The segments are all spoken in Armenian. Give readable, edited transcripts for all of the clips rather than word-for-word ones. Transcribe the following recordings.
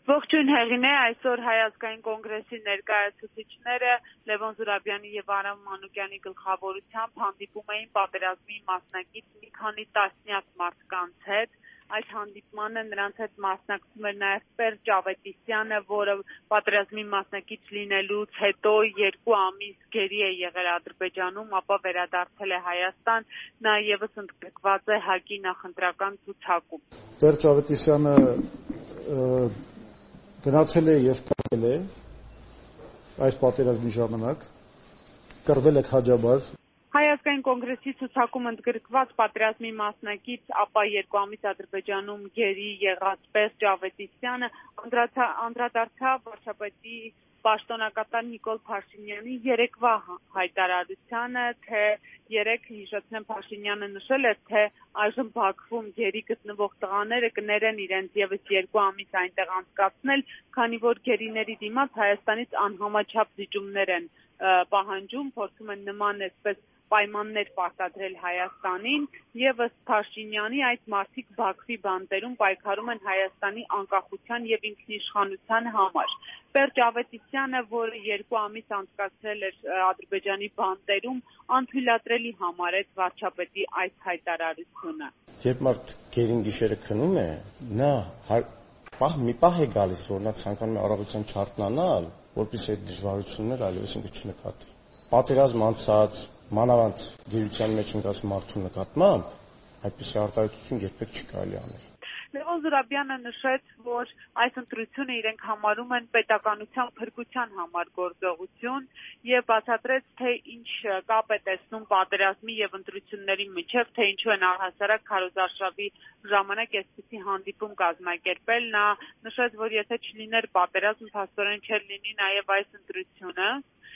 Ողջույն Հեղինե, այսօր Հայ ազգային կոնգրեսի ներկայացուցիչները Լևոն Զուրաբյանի եւ Արամ Մանուկյանի գլխավորությամբ հանդիպում էին պատերազմի մասնակից մի քանի տասնյակ մարդկանց հետ։ Այդ հանդիպմանը նրանց հետ մասնակցում էր նաեւ Պերճ Ավետիսյանը, որը պատերազմի մասնակից լինելուց հետո 2 ամիս գերի է եղել Ադրբեջանում, ապա վերադարձել է Հայաստան, նա եւս ընդգրկված է ՀԱԿ-ի նախընտրական ցուցակում։ Պերճ Ավետիսյանը գնացել է եւ կրվել է այս պատերազմի ժամանակ, կրվել է քաջաբար։ Հայ ազգային կոնգրեսի ցուցակում ընդգրկված պատերազմի մասնակից, ապա 2 ամիս Ադրբեջանում գերի եղած Պերճ Ավետիսյանը անդրադարձավ վարչապետի պաշտոնակատար Նիկոլ Փաշինյանի երեկվա հայտարարությանը, թե երեք հիշեցնեմ Փաշինյանը նշել է, թե այժմ Բաքվում գերի գտնվող տղաները կներեն իրենց եւս 2 ամիս այնտեղ անցկացնել, քանի որ գերիների դիմաց Հայաստանից անհամաչափ զիջումներ են պահանջում, փորձում են նման այսպես պայմաններ պարտադրել Հայաստանին եւ ըստ Փաշինյանի այդ մարդիկ Բաքվի բանտերում պայքարում են Հայաստանի անկախության եւ ինքնիշխանության համար։ Պերճ Ավետիսյանը, որը 2 ամիս անցկացրել էր Ադրբեջանի բանտերում, անթույլատրելի համարեց վարչապետի այս հայտարարությունը։ Երբ մարդ գերին գիշերը քնում է, նա մի պահ է գալիս, որ նա ցանկանում է առավոտյան չարթնանալ, որպեսզի այդ դժվարությունները այլևս ինքը չնկատի։ Պատերազմ անցած մանավանդ գերության մեջ ընկած մարդու նկատմամբ այդպիսի արտահայտություն երբեք չի կարելի անել։ Լևոն Զուրաբյանը նշեց, որ այս ընտրությունը իրենք համարում են պետականության փրկության համար գործողություն եւ բացատրեց, թե ինչ կապ է տեսնում պատերազմի եւ ընտրությունների միջեւ, թե ինչու են առհասարակ քարոզարշավի ժամանակ այսպիսի հանդիպում կազմակերպել։ Նա նշեց, որ եթե չլիներ պատերազմ, փաստորեն չէր լինի նաեւ այս ընտրությունը։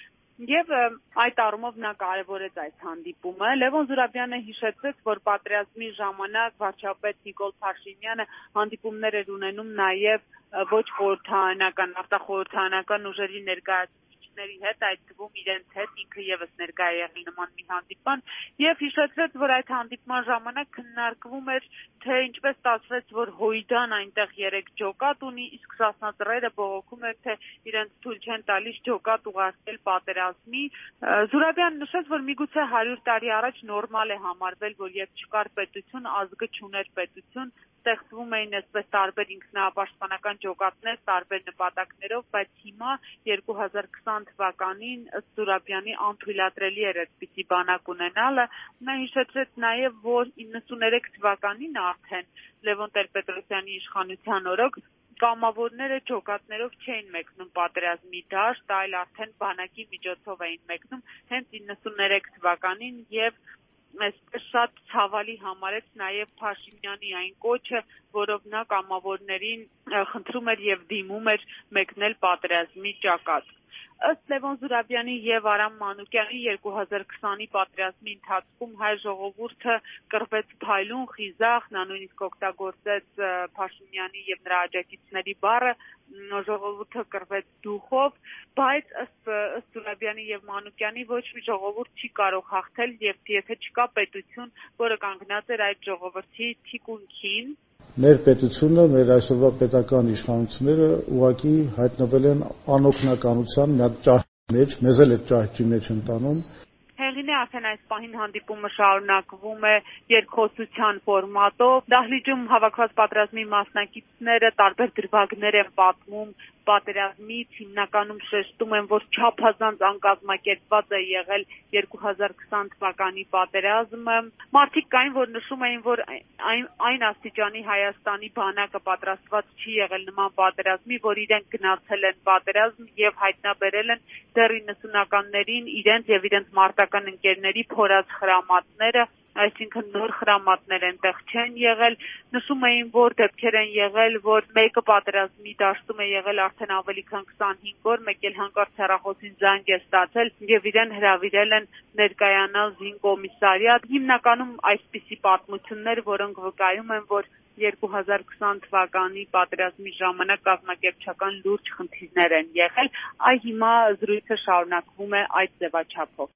Եվ այդ առումով նա կարևորեց այս հանդիպումը։ Լևոն Զուրաբյանը հիշեցրեց, որ պատերազմի ժամանակ վարչապետ Նիկոլ Փաշինյանը հանդիպումներ էր ունենում նաև ոչ խորհրդարանական, արտախորհրդարանական ուժերի ներկայացուցիչների հետ, այդ թվում իրենց հետ ինքը եւս ներկա է եղել նման մի հանդիպման, եւ հիշեցրեց, որ այդ հանդիպման ժամանակ քննարկվում էր, թե ինչպես ստացվեց, որ Հույդան այնտեղ 3 ջոկատ ունի, իսկ Սասնածռերը բողոքում էր, թե իրենց թույլ չեն տալիս ջոկատ ուղարկել պատերազմի։ Զուրաբյանն նշեց, որ միգուցե 100 տարի առաջ նորմալ է համարվել, որ երբ չկար պետություն, ազգը չուներ պետություն, ստեղծվում էին այսպես տարբեր ինքնապաշտպանական ջոկատներ տարբեր նպատակներով, բայց հիմա 2020 թվականին ըստ Զուրաբյանի անթույլատրելի էր այդպիսի բանակ ունենալը։ Նա հիշեցրեց նաև, որ 93 թվականին արդեն Լևոն Տեր-Պետրոսյանի իշխանության օրոք կամավորները ջոկատներով չէին մեկնում պատերազմի դաշտ, այլ արդեն բանակի միջոցով էին մեկնում հենց 93 թվականին եւ այսպես շատ ցավալի համարեց նաև Փաշինյանի այն կոչը, որով նա կամավորներին խնդրում էր եւ դիմում էր մեկնել պատերազմի ճակատ։ Ըստ Լևոն Զուրաբյանի եւ Արամ Մանուկյանի 2020-ի պատերազմի ընթացքում հայ ժողովուրդը կռվեց փայլուն, խիզախ, նա նույնիսկ օգտագործեց Փաշինյանի եւ նրա աջակիցների բառը, ժողովուրդը կռվեց դուխով, բայց ըստ Զուրաբյանի եւ Մանուկյանի ոչ մի ժողովուրդ չի կարող հաղթել եւ եթե չկա պետություն, որը կանգնած էր այդ ժողովրդի թիկունքին, Մեր պետությունը, մեր այսօրվա պետական իշխանությունները ուղղակի հայտնվել են անօգնականության մի հատ ճահճի մեջ, մեզ էլ այդ ճահճի մեջ ընտանում։ Հեղինե արդեն այս պահին հանդիպումը շարունակվում է երկխոսության ֆորմատով։ Դահլիճում հավաքված պատերազմի մասնակիցները տարբեր դրվագներ են պատմում պատերազմից, հիմնականում շեշտում են, որ չափազանց անկազմակերպված է եղել 2020 թվականի պատերազմը։ Մարդիկ կային, որ նշում էին, որ այն աստիճանի Հայաստանի բանակը պատրաստված չի եղել նման պատերազմի, որ իրենք գնացել են պատերազմ եւ հայտնաբերել են դեռ 90-ականներին իրենց եւ իրենց մարտական ընկերների փորած խրամատները, այսինքն նոր խրամատներ այնտեղ չեն եղել։ Նշում էին, որ դեպքեր են եղել, որ մեկը պատերազմի դաշտում է եղել արդեն ավելի քան 25 օր, մեկ էլ հանկարծ հեռախոսին զանգ է ստացել եւ իրեն հրավիրել են ներկայանալ զինկոմիսարիատ։ Հիմնականում այսպիսի պատմություններ, որոնք վկայում են, որ 2020 թվականի պատերազմի ժամանակ կազմակերպչական լուրջ խնդիրներ են եղել։ Այ հիմա զրույցը շարունակվում է այդ ձևաչափով։